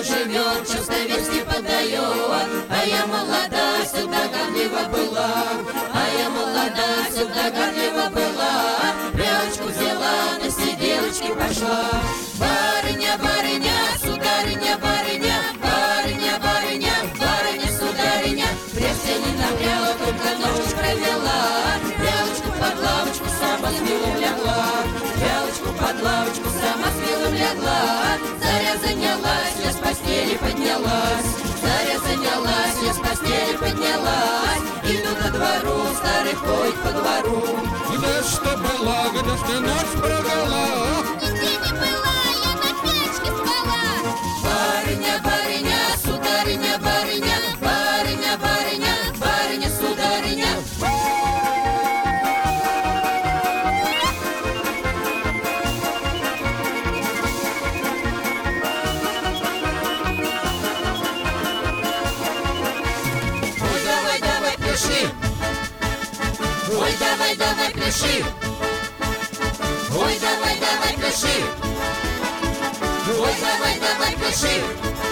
живет, часто вести подает. А я молода, всегда горлива была, а я молода, всегда горлива была. Прялочку взяла, на сиделочке пошла. Барыня, барыня, сударыня, барыня, барыня, барыня, барыня, сударыня. Прежде не напряла, только ножичек провела. Прялочку под лавочку сама с милым легла. Прялочку под лавочку сама с милым легла. Заря занялась, я с постели поднялась. Заря занялась, я с постели поднялась. Иду ко двору, старый ходит по двору. Где ж ты была, где ж ты ночь провела? Нигде не была, я на печке спала. Барыня, барыня, сударыня, барыня, барыня, барыня, барыня, сударыня. Ой, давай, давай, пляши. Ой, давай, давай, пляши. Ой, давай, давай, пляши. Ой, давай, давай, пляши.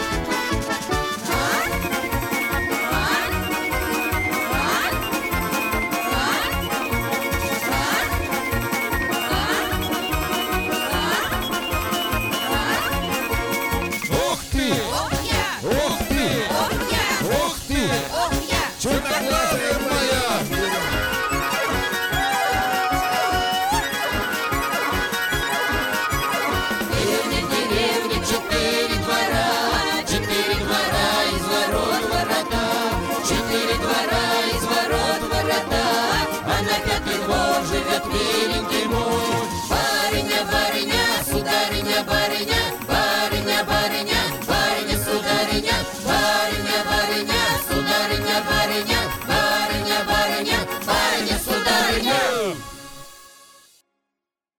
Ох ты! Ох я, Ох ты! ох я, Ох ты! ох я. Черноглазая моя! Деревня, четыре двора, из ворот ворота. Четыре двора, из ворот ворота. А на пятый